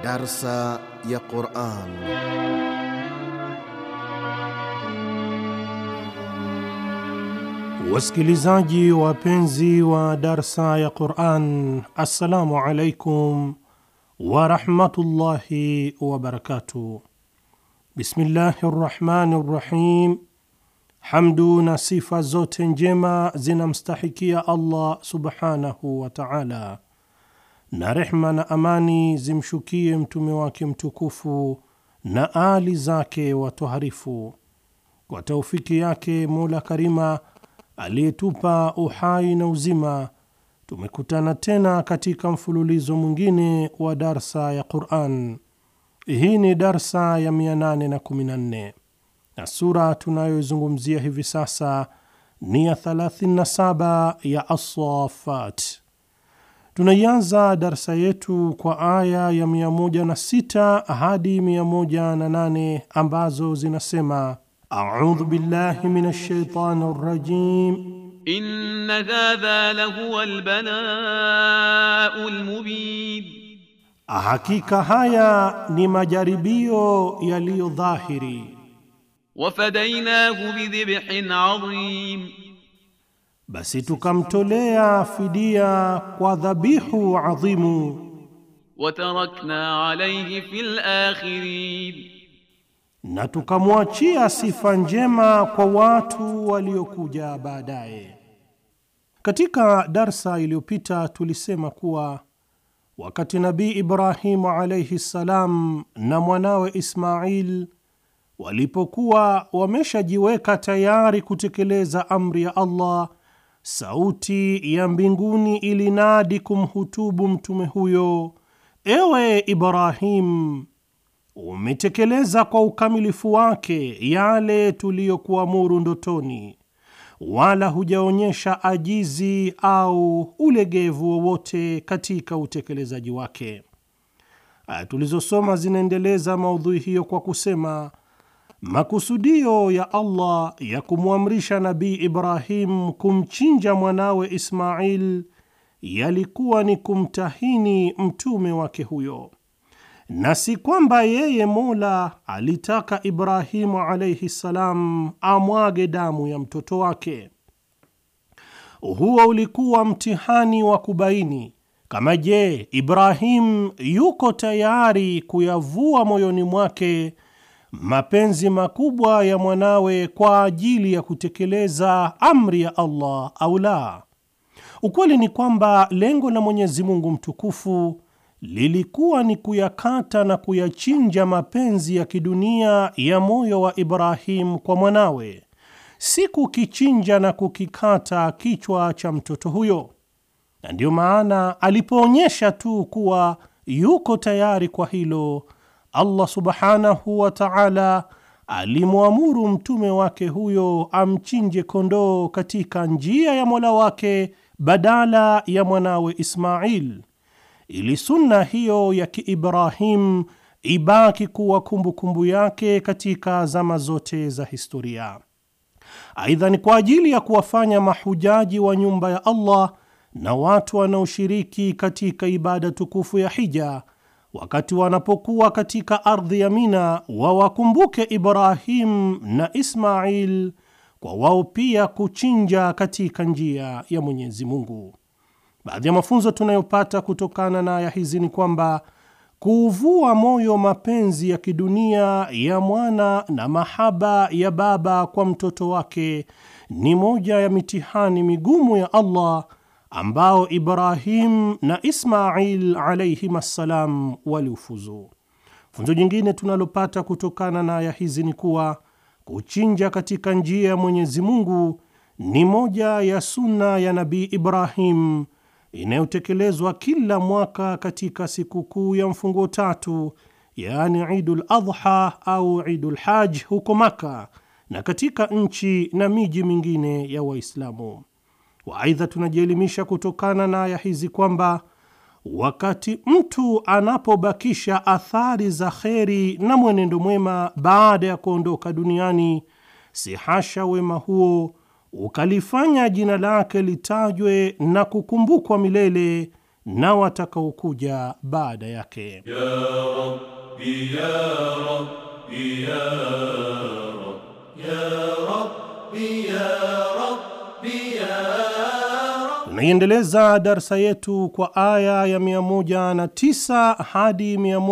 Darsa ya Qur'an. Wasikilizaji wapenzi wa darsa ya Qur'an, assalamu alaikum wa rahmatullahi wa barakatuh. Bismillahir Rahmanir Rahim. Hamdu na sifa zote njema zinamstahikia Allah subhanahu wa ta'ala, na rehma na amani zimshukie mtume wake mtukufu na ali zake watoharifu. Kwa taufiki yake Mola Karima aliyetupa uhai na uzima, tumekutana tena katika mfululizo mwingine wa darsa ya Qur'an. Hii ni darsa ya 814 na sura tunayozungumzia hivi sasa ni ya 37 ya As-Saffat. Tunaianza darsa yetu kwa aya ya 106 hadi 108 ambazo zinasema: A'udhu billahi minash shaitanir rajim. Inna hadha lahu al-bala'ul mubin. Hakika haya ni majaribio yaliyo dhahiri. Wafadainahu bidhibhin adhim. Basi tukamtolea fidia kwa dhabihu adhimu. Watarakna alayhi fil akhirin. Na tukamwachia sifa njema kwa watu waliokuja baadaye. Katika darsa iliyopita tulisema kuwa wakati Nabii Ibrahim alayhi salam na mwanawe Ismail walipokuwa wameshajiweka tayari kutekeleza amri ya Allah, sauti ya mbinguni ilinadi kumhutubu mtume huyo: ewe Ibrahim, umetekeleza kwa ukamilifu wake yale tuliyokuamuru ndotoni, wala hujaonyesha ajizi au ulegevu wowote katika utekelezaji wake. Aya tulizosoma zinaendeleza maudhui hiyo kwa kusema makusudio ya Allah ya kumwamrisha Nabii Ibrahim kumchinja mwanawe Ismail yalikuwa ni kumtahini mtume wake huyo, na si kwamba yeye Mola alitaka Ibrahimu alayhi salam amwage damu ya mtoto wake. Huo ulikuwa mtihani wa kubaini kama je, Ibrahim yuko tayari kuyavua moyoni mwake mapenzi makubwa ya mwanawe kwa ajili ya kutekeleza amri ya Allah au la. Ukweli ni kwamba lengo la Mwenyezi Mungu mtukufu lilikuwa ni kuyakata na kuyachinja mapenzi ya kidunia ya moyo wa Ibrahim kwa mwanawe, si kukichinja na kukikata kichwa cha mtoto huyo. Na ndio maana alipoonyesha tu kuwa yuko tayari kwa hilo, Allah subhanahu wa ta'ala alimwamuru mtume wake huyo amchinje kondoo katika njia ya Mola wake badala ya mwanawe Ismail, ili sunna hiyo ya Kiibrahim ibaki kuwa kumbukumbu yake katika zama zote za historia. Aidha, ni kwa ajili ya kuwafanya mahujaji wa nyumba ya Allah na watu wanaoshiriki katika ibada tukufu ya hija, wakati wanapokuwa katika ardhi ya Mina, wawakumbuke Ibrahim na Ismail kwa wao pia kuchinja katika njia ya Mwenyezi Mungu. Baadhi ya mafunzo tunayopata kutokana na aya hizi ni kwamba kuuvua moyo mapenzi ya kidunia ya mwana na mahaba ya baba kwa mtoto wake ni moja ya mitihani migumu ya Allah ambao Ibrahim na Ismail alayhim assalam waliufuzu. Funzo jingine tunalopata kutokana na aya hizi ni kuwa kuchinja katika njia ya Mwenyezi Mungu ni moja ya sunna ya Nabii Ibrahim inayotekelezwa kila mwaka katika sikukuu ya mfungo tatu, yaani Eidul Adha au Eidul Hajj huko Maka na katika nchi na miji mingine ya Waislamu. Aidha, tunajielimisha kutokana na aya hizi kwamba wakati mtu anapobakisha athari za kheri na mwenendo mwema baada ya kuondoka duniani, si hasha wema huo ukalifanya jina lake litajwe na kukumbukwa milele na watakaokuja baada yake. Ya Rabbi, ya Rabbi, ya Rabbi, ya Rabbi, ya Rabbi, ya Rabbi. Tunaiendeleza darsa yetu kwa aya ya 109 hadi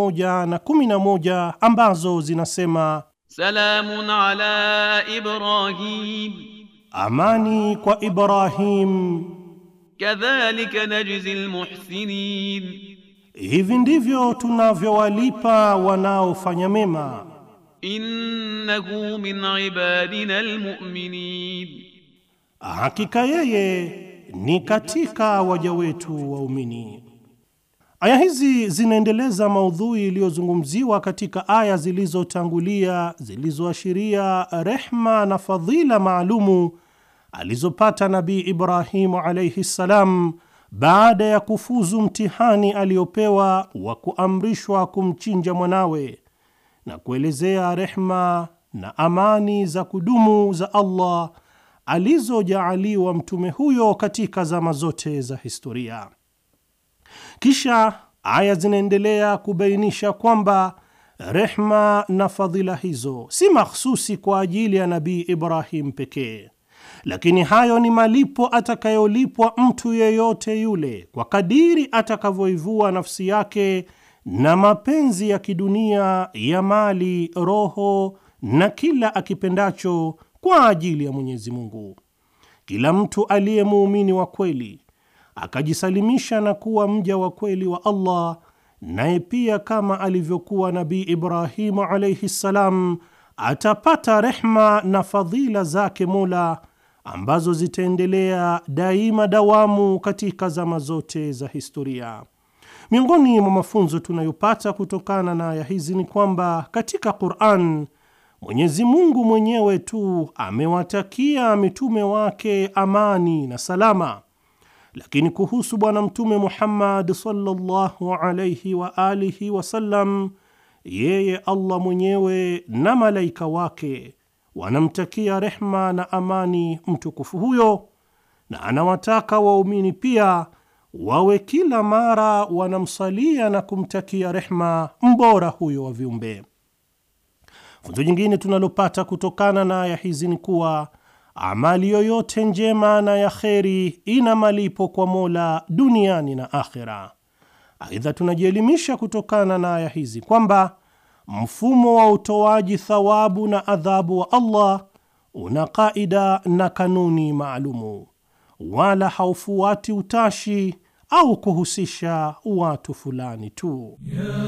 111 ambazo zinasema: Salamun ala Ibrahim, amani kwa Ibrahim, kadhalika najzi almuhsinin, hivi ndivyo tunavyowalipa wanaofanya mema. innahu min ibadina almu'minin, Hakika yeye ni katika waja wetu waumini. Aya hizi zinaendeleza maudhui iliyozungumziwa katika aya zilizotangulia zilizoashiria rehma na fadhila maalumu alizopata Nabii Ibrahimu alayhi salam baada ya kufuzu mtihani aliopewa wa kuamrishwa kumchinja mwanawe, na kuelezea rehma na amani za kudumu za Allah alizojaaliwa mtume huyo katika zama zote za historia. Kisha aya zinaendelea kubainisha kwamba rehma na fadhila hizo si mahsusi kwa ajili ya Nabii Ibrahim pekee, lakini hayo ni malipo atakayolipwa mtu yeyote yule kwa kadiri atakavyoivua nafsi yake na mapenzi ya kidunia ya mali, roho na kila akipendacho kwa ajili ya Mwenyezi Mungu. Kila mtu aliye muumini wa kweli akajisalimisha na kuwa mja wa kweli wa Allah, naye pia kama alivyokuwa Nabii Ibrahimu alayhi salam atapata rehma na fadhila zake Mola ambazo zitaendelea daima dawamu katika zama zote za historia. Miongoni mwa mafunzo tunayopata kutokana na aya hizi ni kwamba katika Qur'an Mwenyezi Mungu mwenyewe tu amewatakia mitume wake amani na salama, lakini kuhusu Bwana Mtume Muhammad sallallahu alayhi wa alihi wasallam, yeye Allah mwenyewe na malaika wake wanamtakia rehma na amani mtukufu huyo, na anawataka waumini pia wawe kila mara wanamsalia na kumtakia rehma mbora huyo wa viumbe. Funzo jingine tunalopata kutokana na aya hizi ni kuwa amali yoyote njema na ya kheri ina malipo kwa Mola duniani na akhera. Aidha, tunajielimisha kutokana na aya hizi kwamba mfumo wa utoaji thawabu na adhabu wa Allah una kaida na kanuni maalumu, wala haufuati utashi au kuhusisha watu fulani tu.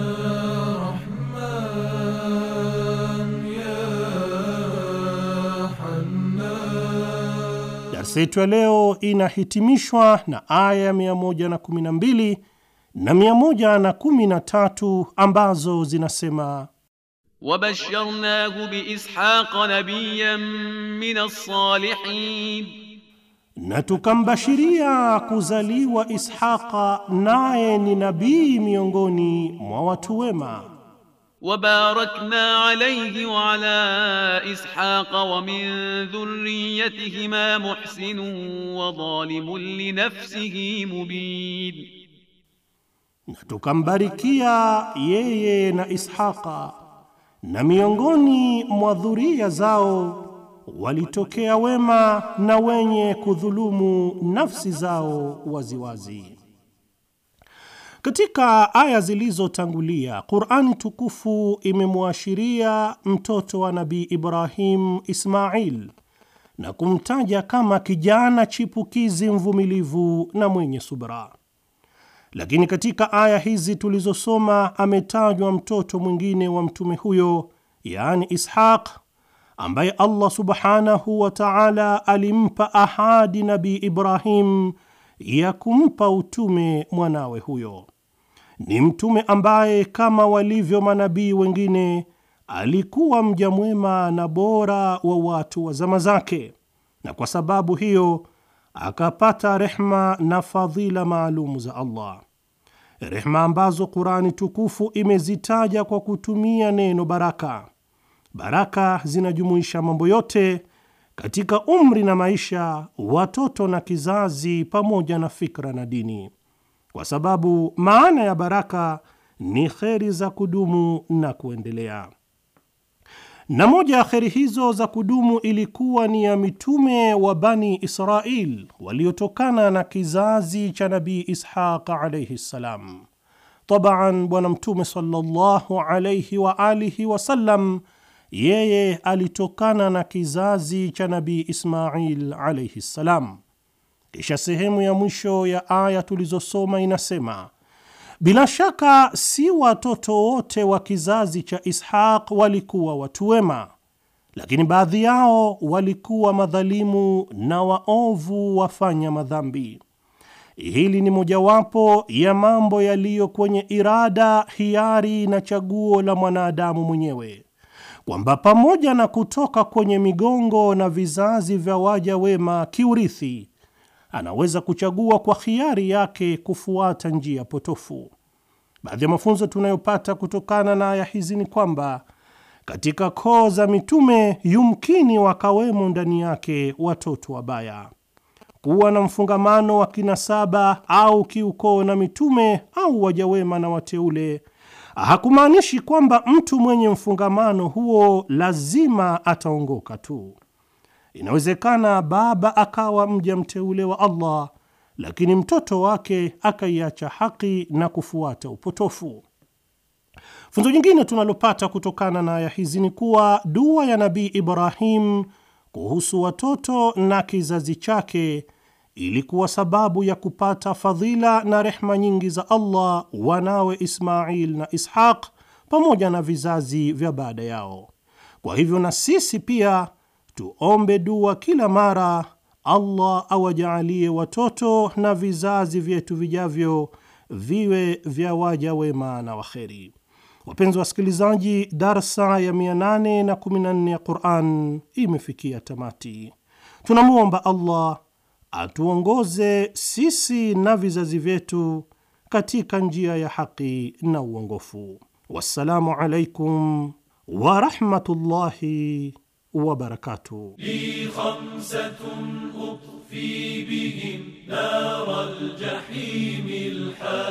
Darsa yetu ya leo inahitimishwa na aya 112 na 113 ambazo zinasema: wabasharnahu biishaqa nabiyyan min as-salihin, na tukambashiria kuzaliwa Ishaqa, naye ni nabii miongoni mwa watu wema. وباركنا عليه وعلى إسحاق ومن ذريتهما محسن وظالم لنفسه مبين, na tukambarikia yeye na Ishaqa, na miongoni mwa dhuria zao walitokea wema na wenye kudhulumu nafsi zao waziwazi. Katika aya zilizotangulia, Qur'ani tukufu imemwashiria mtoto wa Nabii Ibrahim, Ismail, na kumtaja kama kijana chipukizi mvumilivu na mwenye subra. Lakini katika aya hizi tulizosoma ametajwa mtoto mwingine wa mtume huyo, yani Ishaq, ambaye Allah subhanahu wa ta'ala alimpa ahadi Nabii Ibrahim ya kumpa utume mwanawe huyo. Ni mtume ambaye kama walivyo manabii wengine alikuwa mja mwema na bora wa watu wa zama zake, na kwa sababu hiyo akapata rehma na fadhila maalumu za Allah, rehma ambazo Qur'ani tukufu imezitaja kwa kutumia neno baraka. Baraka zinajumuisha mambo yote katika umri na maisha, watoto na kizazi, pamoja na fikra na dini. kwa sababu maana ya baraka ni kheri za kudumu na kuendelea. Na moja ya kheri hizo za kudumu ilikuwa ni ya mitume wa Bani Israil waliotokana na kizazi cha Nabii Ishaq alayhi salam. Tabaan, Bwana Mtume sallallahu alayhi wa alihi wasallam yeye alitokana na kizazi cha Nabii Ismail alayhi salam. Kisha sehemu ya mwisho ya aya tulizosoma inasema, bila shaka si watoto wote wa kizazi cha Ishaq walikuwa watu wema, lakini baadhi yao walikuwa madhalimu na waovu wafanya madhambi. Hili ni mojawapo ya mambo yaliyo kwenye irada, hiari na chaguo la mwanadamu mwenyewe, kwamba pamoja na kutoka kwenye migongo na vizazi vya waja wema kiurithi, anaweza kuchagua kwa hiari yake kufuata njia potofu. Baadhi ya mafunzo tunayopata kutokana na aya hizi ni kwamba katika koo za mitume yumkini wakawemo ndani yake watoto wabaya. Kuwa na mfungamano wa kinasaba au kiukoo na mitume au waja wema na wateule hakumaanishi kwamba mtu mwenye mfungamano huo lazima ataongoka tu. Inawezekana baba akawa mja mteule wa Allah, lakini mtoto wake akaiacha haki na kufuata upotofu. Funzo jingine tunalopata kutokana na aya hizi ni kuwa dua ya Nabii Ibrahim kuhusu watoto na kizazi chake ilikuwa sababu ya kupata fadhila na rehma nyingi za Allah wanawe Ismail na Ishaq pamoja na vizazi vya baada yao. Kwa hivyo na sisi pia tuombe dua kila mara, Allah awajaalie watoto na vizazi vyetu vijavyo viwe vya waja wema na waheri. Wapenzi wasikilizaji, darsa ya 814 ya Qur'an imefikia tamati. Tunamuomba Allah atuongoze sisi na vizazi vyetu katika njia ya haki na uongofu. Wassalamu alaikum wa rahmatullahi wa barakatuh. Li khamsatun uqfi bihim nar al-jahim al-hamiya